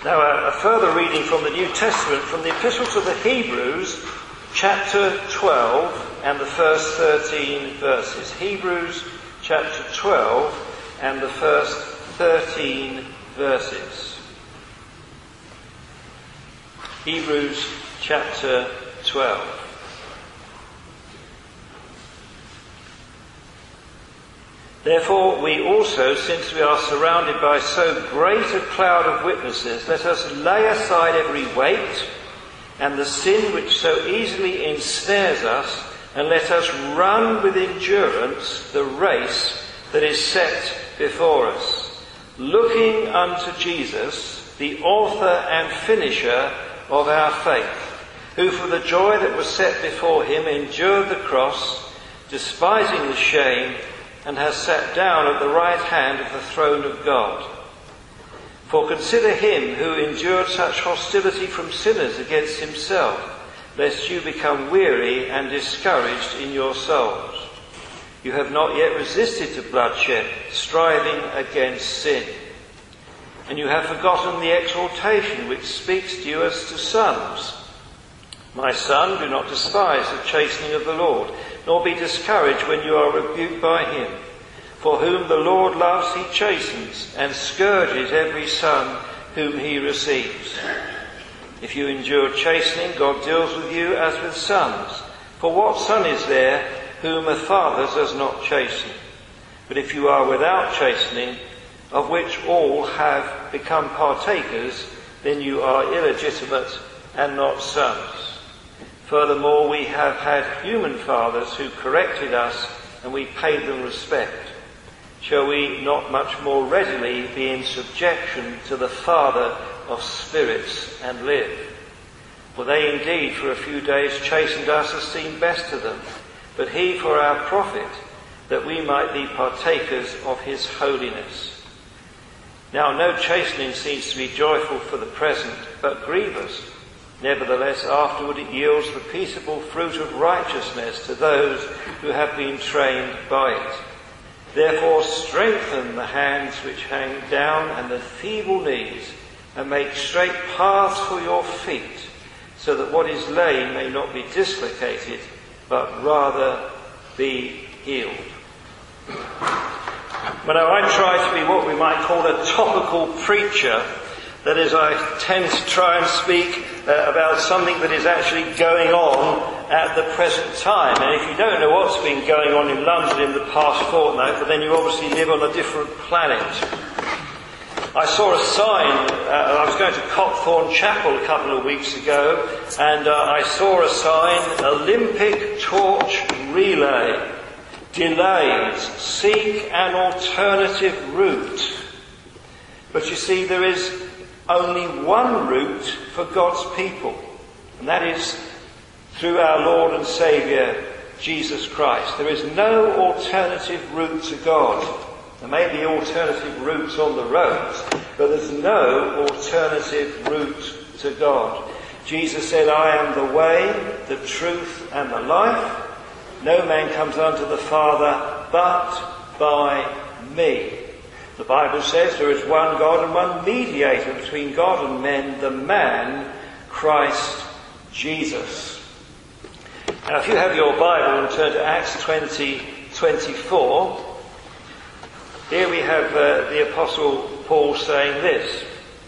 Now, a further reading from the New Testament, from the Epistle to the Hebrews, chapter 12 and the first 13 verses. Hebrews chapter 12 and the first 13 verses. Hebrews chapter 12. Therefore, we also, since we are surrounded by so great a cloud of witnesses, let us lay aside every weight and the sin which so easily ensnares us, and let us run with endurance the race that is set before us, looking unto Jesus, the author and finisher of our faith, who for the joy that was set before him endured the cross, despising the shame, and has sat down at the right hand of the throne of God. For consider him who endured such hostility from sinners against himself, lest you become weary and discouraged in your souls. You have not yet resisted to bloodshed, striving against sin. And you have forgotten the exhortation which speaks to you as to sons. My son, do not despise the chastening of the Lord, nor be discouraged when you are rebuked by him. For whom the Lord loves he chastens, and scourges every son whom he receives. If you endure chastening, God deals with you as with sons. For what son is there whom a father does not chasten? But if you are without chastening, of which all have become partakers, then you are illegitimate and not sons. Furthermore, we have had human fathers who corrected us, and we paid them respect. Shall we not much more readily be in subjection to the Father of spirits and live? For they indeed for a few days chastened us as seemed best to them, but he for our profit, that we might be partakers of his holiness. Now no chastening seems to be joyful for the present, but grievous. Nevertheless, afterward it yields the peaceable fruit of righteousness to those who have been trained by it. Therefore strengthen the hands which hang down and the feeble knees, and make straight paths for your feet, so that what is lame may not be dislocated, but rather be healed. But now I try to be what we might call a topical preacher. That is, I tend to try and speak about something that is actually going on at the present time. And if you don't know what's been going on in London in the past fortnight, but then you obviously live on a different planet. I saw a sign, I was going to Copthorne Chapel a couple of weeks ago, and I saw a sign, Olympic Torch Relay, delays, seek an alternative route. But you see, there is only one route for God's people, and that is through our Lord and Saviour, Jesus Christ. There is no alternative route to God. There may be alternative routes on the roads, but there's no alternative route to God. Jesus said, I am the way, the truth, and the life. No man comes unto the Father but by me. The Bible says there is one God and one mediator between God and men, the man, Christ Jesus. Now if you have your Bible and turn to Acts 20:24, here we have the Apostle Paul saying this.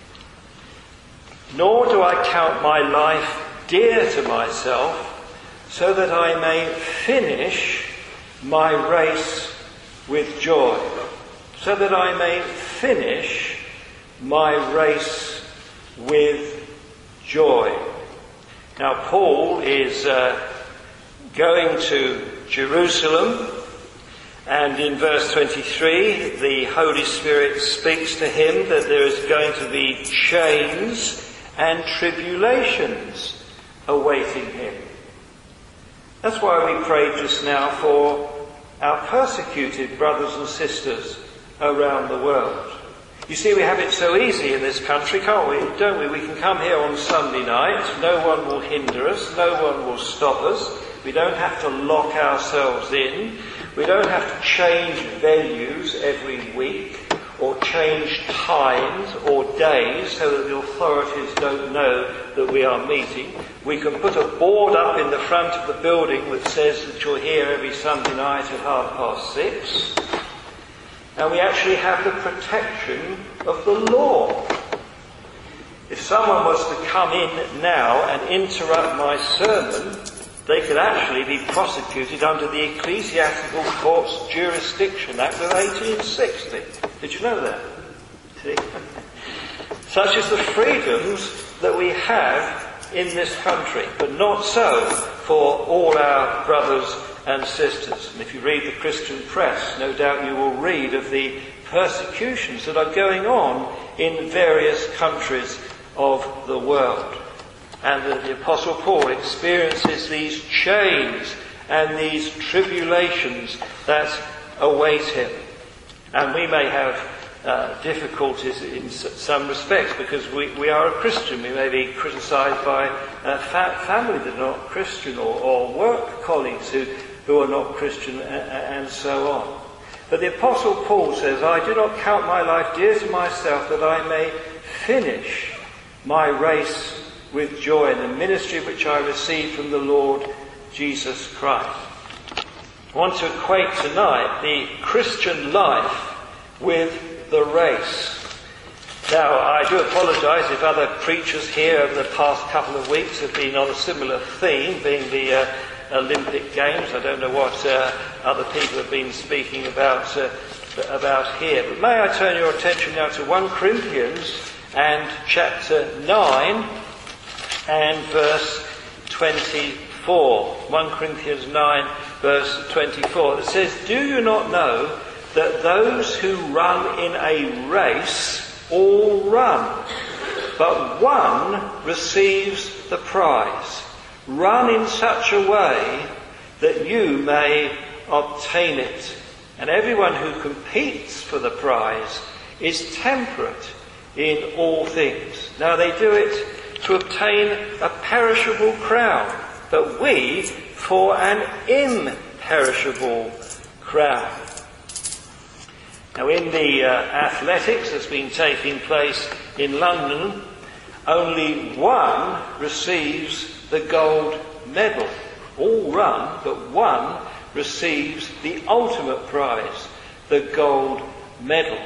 Nor do I count my life dear to myself, so that I may finish my race with joy. So that I may finish my race with joy. Now Paul is going to Jerusalem, and in verse 23 the Holy Spirit speaks to him that there is going to be chains and tribulations awaiting him. That's why we prayed just now for our persecuted brothers and sisters around the world. You see, we have it so easy in this country, can't we? Don't we? We can come here on Sunday night. No one will hinder us. No one will stop us. We don't have to lock ourselves in. We don't have to change venues every week or change change times or days so that the authorities don't know that we are meeting. We can put a board up in the front of the building that says that you're here every Sunday night at 6:30. And we actually have the protection of the law. If someone was to come in now and interrupt my sermon, they could actually be prosecuted under the Ecclesiastical Court's Jurisdiction Act of 1860. Did you know that? See? Such is the freedoms that we have in this country, but not so for all our brothers and sisters. And if you read the Christian press, no doubt you will read of the persecutions that are going on in various countries of the world. And that the Apostle Paul experiences these chains and these tribulations that await him. And we may have difficulties in some respects because we are a Christian. We may be criticised by family that are not Christian or work colleagues who are not Christian and so on. But the Apostle Paul says, I do not count my life dear to myself that I may finish my race with joy in the ministry which I received from the Lord Jesus Christ. I want to equate tonight the Christian life with the race. Now, I do apologise if other preachers here over the past couple of weeks have been on a similar theme, being the Olympic Games. I don't know what other people have been speaking about here. But may I turn your attention now to 1 Corinthians and chapter 9 and verse 24. 1 Corinthians 9 verse 24. It says, do you not know that those who run in a race all run, but one receives the prize? Run in such a way that you may obtain it. And everyone who competes for the prize is temperate in all things. Now they do it to obtain a perishable crown, but we for an imperishable crown. Now in the athletics that's been taking place in London, only one receives the gold medal. All run, but one receives the ultimate prize, the gold medal.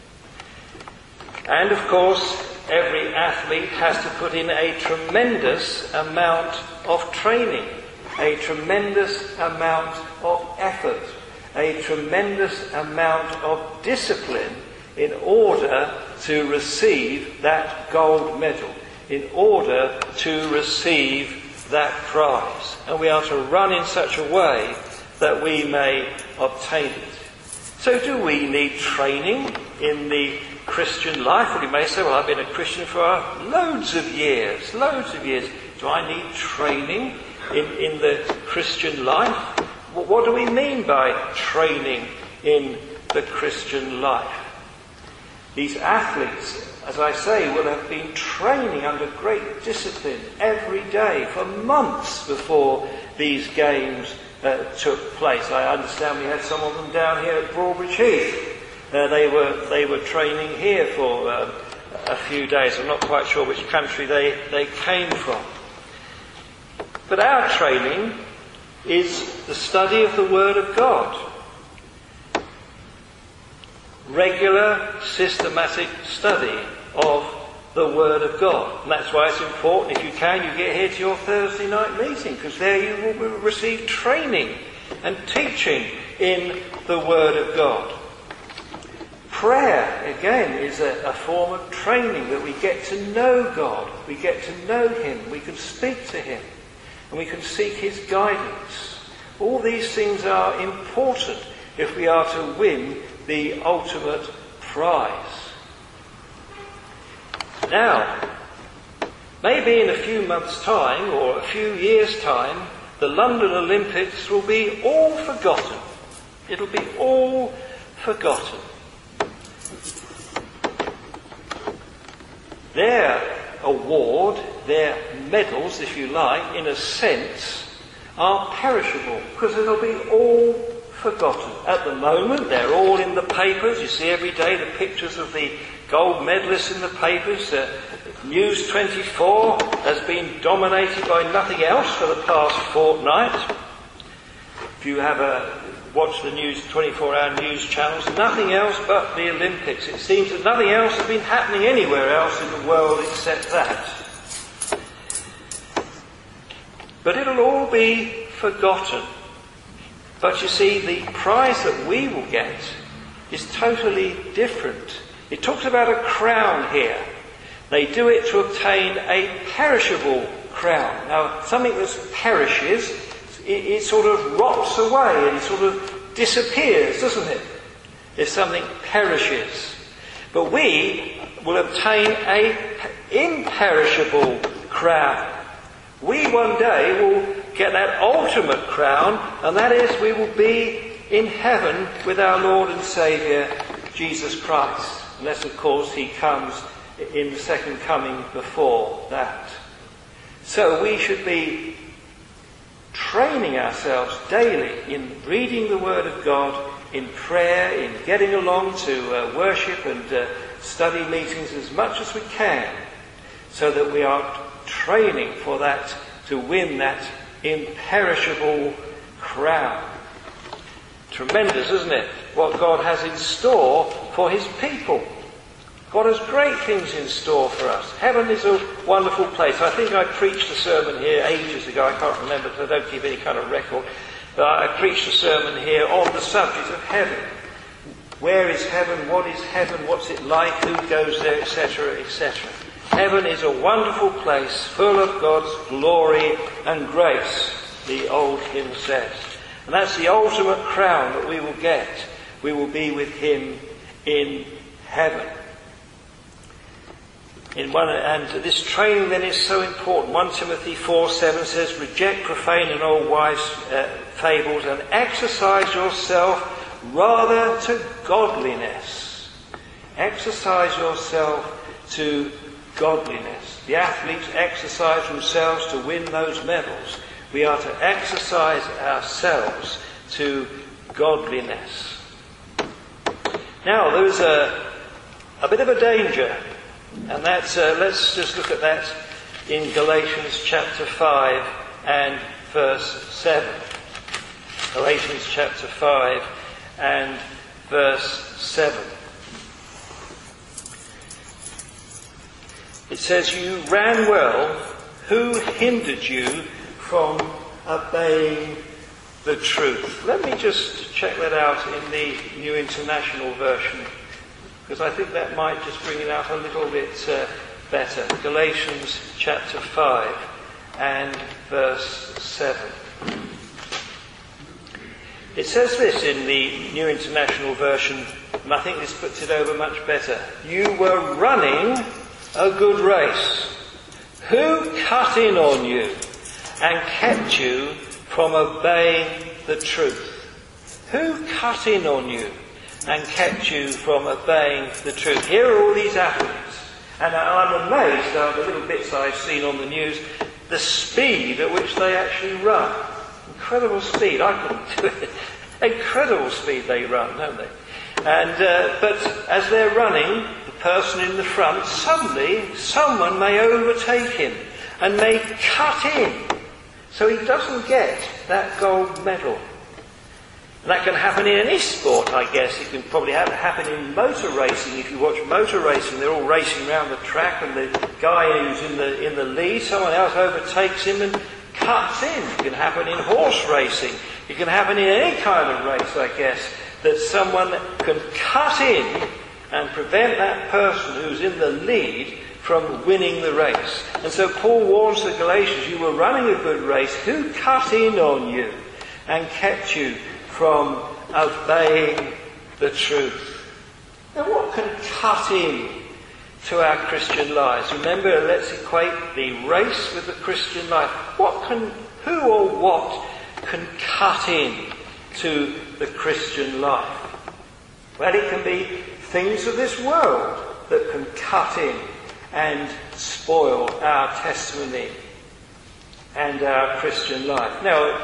And of course, every athlete has to put in a tremendous amount of training, a tremendous amount of effort, a tremendous amount of discipline in order to receive that gold medal, in order to receive that prize. And we are to run in such a way that we may obtain it. So do we need training in the Christian life? Well, you may say, well, I've been a Christian for loads of years. Do I need training in the Christian life? What do we mean by training in the Christian life? These athletes, as I say, will have been training under great discipline every day for months before these games took place. I understand we had some of them down here at Broadbridge Heath. They were training here for a few days. I'm not quite sure which country they came from. But our training is the study of the Word of God. Regular, systematic study of the Word of God. And that's why it's important, if you can, you get here to your Thursday night meeting, because there you will receive training and teaching in the Word of God. Prayer, again, is a form of training that we get to know God. We get to know Him. We can speak to Him. And we can seek His guidance. All these things are important if we are to win the ultimate prize. Now, maybe in a few months' time or a few years' time, the London Olympics will be all forgotten. It'll be all forgotten. Their award, their medals, if you like, in a sense, are perishable, because it'll be all forgotten. At the moment, they're all in the papers. You see every day the pictures of the gold medalists in the papers. News 24 has been dominated by nothing else for the past fortnight. If you have watch the news, 24-hour news channels, nothing else but the Olympics. It seems that nothing else has been happening anywhere else in the world except that. But it'll all be forgotten. But you see, the prize that we will get is totally different. It talks about a crown here. They do it to obtain a perishable crown. Now, something that perishes, it sort of rots away and it sort of disappears, doesn't it? If something perishes. But we will obtain an imperishable crown. We one day will get that ultimate crown, and that is we will be in heaven with our Lord and Saviour, Jesus Christ. Unless, of course, he comes in the second coming before that. So we should be training ourselves daily in reading the Word of God, in prayer, in getting along to worship and study meetings as much as we can, so that we are training for that, to win that imperishable crown. Tremendous, isn't it? What God has in store for his people. God has great things in store for us. Heaven is a wonderful place. I think I preached a sermon here ages ago. I can't remember because I don't keep any kind of record. But I preached a sermon here on the subject of heaven. Where is heaven? What is heaven? What's it like? Who goes there? Etc., etc. Heaven is a wonderful place full of God's glory and grace, the old hymn says. And that's the ultimate crown that we will get. We will be with him in heaven. And this training then is so important. 1 Timothy 4:7 says, reject profane and old wives' fables and exercise yourself rather to godliness. Exercise yourself to godliness. The athletes exercise themselves to win those medals. We are to exercise ourselves to godliness. Now, there's a bit of a danger, and that's, let's just look at that in Galatians chapter 5 and verse 7. Galatians chapter 5 and verse 7. It says, you ran well. Who hindered you from obeying the truth? Let me just check that out in the New International Version, because I think that might just bring it out a little bit better. Galatians chapter 5 and verse 7. It says this in the New International Version, and I think this puts it over much better. You were running a good race. Who cut in on you and kept you from obeying the truth? Who cut in on you and kept you from obeying the truth? Here are all these athletes, and I'm amazed at the little bits I've seen on the news, the speed at which they actually run. Incredible speed. I couldn't do it. Incredible speed they run, don't they? And but as they're running, the person in the front, suddenly someone may overtake him and may cut in, so he doesn't get that gold medal. And that can happen in any sport, I guess. It can probably happen in motor racing. If you watch motor racing, they're all racing around the track, and the guy who's in the lead, someone else overtakes him and cuts in. It can happen in horse racing. It can happen in any kind of race, I guess, that someone can cut in and prevent that person who's in the lead from winning the race. And so Paul warns the Galatians, you were running a good race. Who cut in on you and kept you from obeying the truth? Now, what can cut in to our Christian lives? Remember, let's equate the race with the Christian life. Who or what can cut in to the Christian life? Well, it can be things of this world that can cut in and spoil our testimony and our Christian life. Now,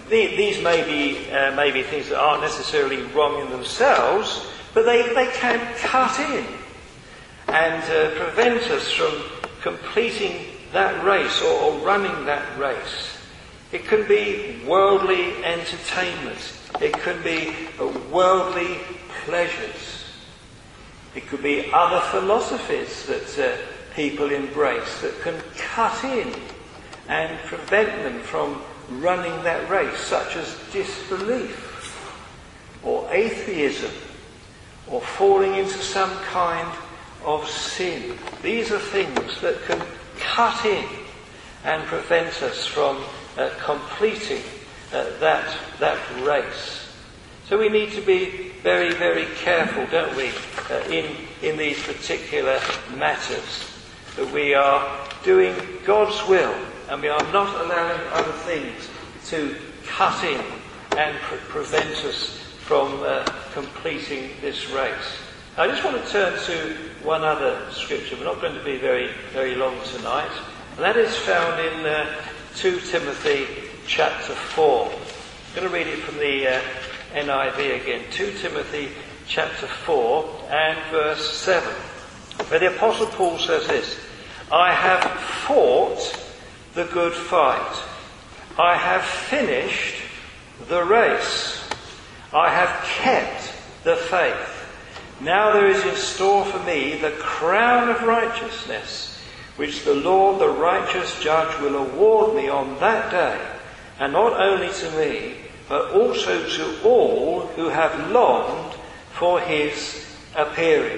These may be things that aren't necessarily wrong in themselves, but they can cut in and prevent us from completing that race or running that race. It can be worldly entertainment. It can be worldly pleasures. It could be other philosophies that people embrace that can cut in and prevent them from running that race, such as disbelief or atheism or falling into some kind of sin. These are things that can cut in and prevent us from completing that race. So we need to be very, very careful, don't we, in these particular matters, that we are doing God's will and we are not allowing other things to cut in and prevent us from completing this race. I just want to turn to one other scripture. We're not going to be very, very long tonight. And that is found in 2 Timothy chapter 4. I'm going to read it from the NIV again. 2 Timothy chapter 4 and verse 7. Where the Apostle Paul says this: I have fought the good fight. I have finished the race. I have kept the faith. Now there is in store for me the crown of righteousness, which the Lord, the righteous judge, will award me on that day, and not only to me, but also to all who have longed for his appearing.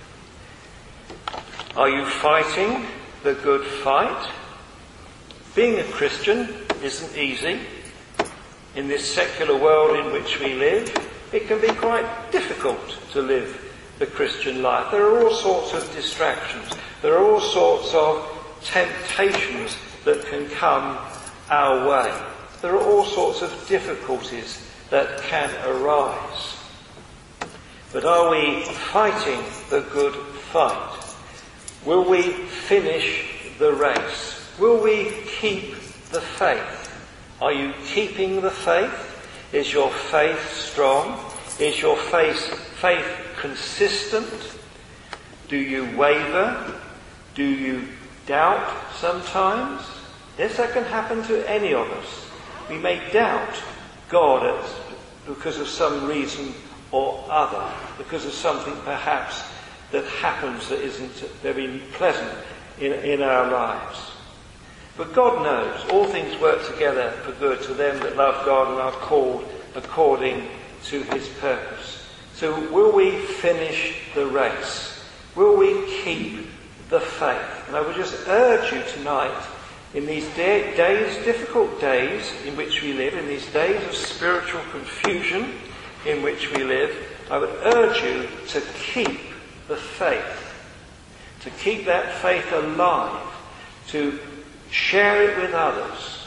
Are you fighting the good fight? Being a Christian isn't easy. In this secular world in which we live, it can be quite difficult to live the Christian life. There are all sorts of distractions. There are all sorts of temptations that can come our way. There are all sorts of difficulties that can arise. But are we fighting the good fight? Will we finish the race? Will we keep the faith? Are you keeping the faith? Is your faith strong? Is your faith consistent? Do you waver? Do you doubt sometimes? Yes, that can happen to any of us. We may doubt God because of some reason or other, because of something perhaps that happens that isn't very pleasant in our lives. But God knows all things work together for good to them that love God and are called according to his purpose. So will we finish the race? Will we keep the faith? And I would just urge you tonight, in these days, difficult days in which we live, in these days of spiritual confusion in which we live, I would urge you to keep the faith, to keep that faith alive, to share it with others.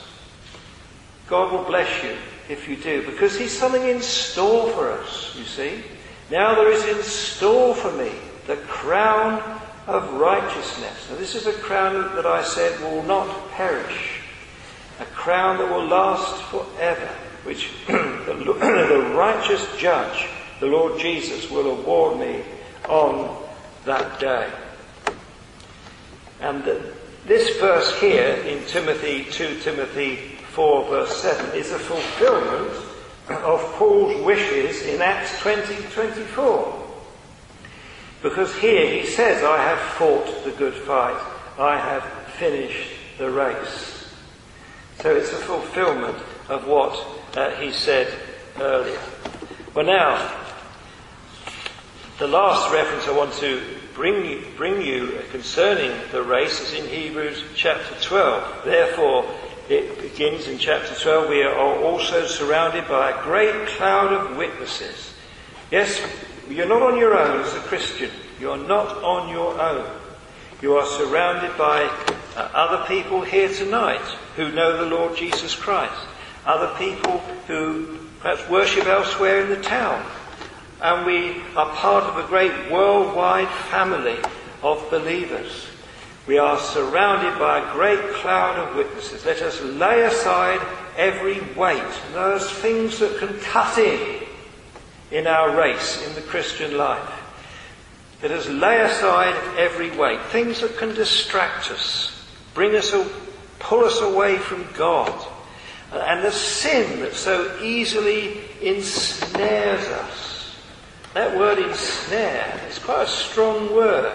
God will bless you if you do, because he's something in store for us, you see. Now there is in store for me the crown of righteousness. Now this is a crown that I said will not perish, a crown that will last forever, which the righteous judge, the Lord Jesus, will award me on that day. And this verse here in 2 Timothy 4 verse 7 is a fulfillment of Paul's wishes in Acts 20:24. Because here he says, I have fought the good fight, I have finished the race. So it's a fulfillment of what he said earlier. Well now, the last reference I want to bring you concerning the race is in Hebrews chapter 12. Therefore, it begins in chapter 12, we are also surrounded by a great cloud of witnesses. Yes, you're not on your own as a Christian. You're not on your own. You are surrounded by other people here tonight who know the Lord Jesus Christ. Other people who perhaps worship elsewhere in the town. And we are part of a great worldwide family of believers. We are surrounded by a great cloud of witnesses. Let us lay aside every weight. Those things that can cut in our race, in the Christian life. Let us lay aside every weight, things that can distract us, pull us away from God, and the sin that so easily ensnares us. That word ensnare is quite a strong word.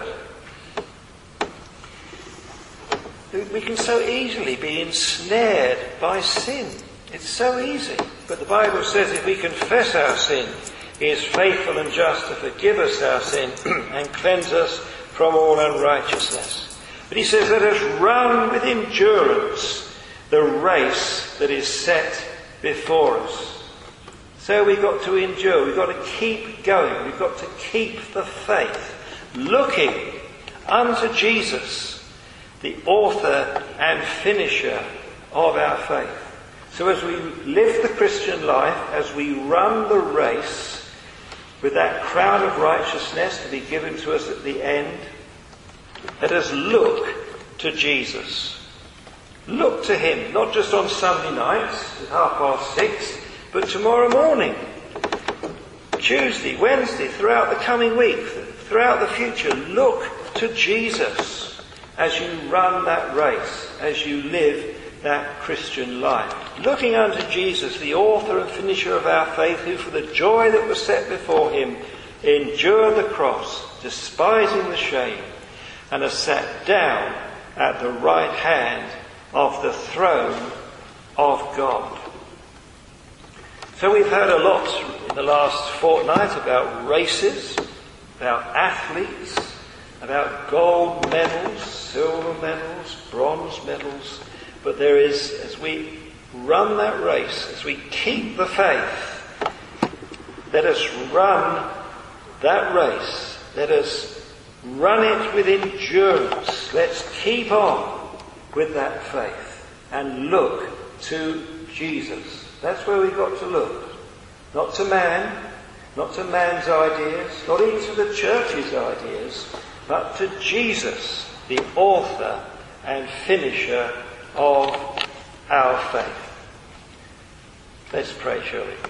We can so easily be ensnared by sin. It's so easy. But the Bible says if we confess our sin, He is faithful and just to forgive us our sin and cleanse us from all unrighteousness. But He says, let us run with endurance the race that is set before us. So we've got to endure. We've got to keep going. We've got to keep the faith, looking unto Jesus, the author and finisher of our faith. So as we live the Christian life, as we run the race with that crown of righteousness to be given to us at the end, let us look to Jesus. Look to Him, not just on Sunday nights at 6:30, but tomorrow morning, Tuesday, Wednesday, throughout the coming week, throughout the future. Look to Jesus as you run that race, as you live that Christian life. Looking unto Jesus, the author and finisher of our faith, who for the joy that was set before Him endured the cross, despising the shame, and has sat down at the right hand of the throne of God. So we've heard a lot in the last fortnight about races, about athletes, about gold medals, silver medals, bronze medals. But there is, as we run that race, as we keep the faith, let us run that race. Let us run it with endurance. Let's keep on with that faith and look to Jesus. That's where we've got to look. Not to man, not to man's ideas, not even to the church's ideas, but to Jesus, the author and finisher of our faith. Let's pray, shall we?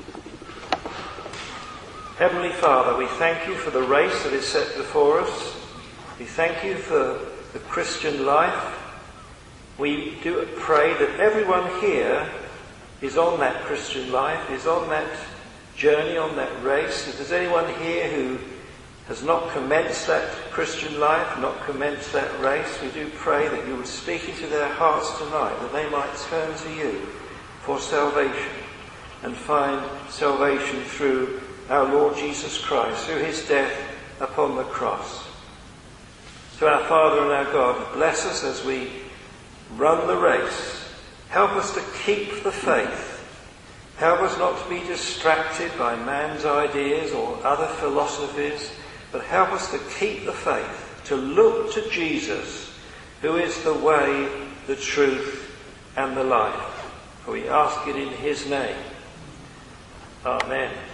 Heavenly Father, we thank You for the race that is set before us. We thank You for the Christian life. We do pray that everyone here is on that Christian life, is on that journey, on that race. If there's anyone here who has not commenced that Christian life, not commenced that race, we do pray that You would speak into their hearts tonight, that they might turn to You for salvation and find salvation through our Lord Jesus Christ, through His death upon the cross. So our Father and our God, bless us as we run the race. Help us to keep the faith. Help us not to be distracted by man's ideas or other philosophies, but help us to keep the faith, to look to Jesus, who is the way, the truth, and the life. For we ask it in His name. Amen.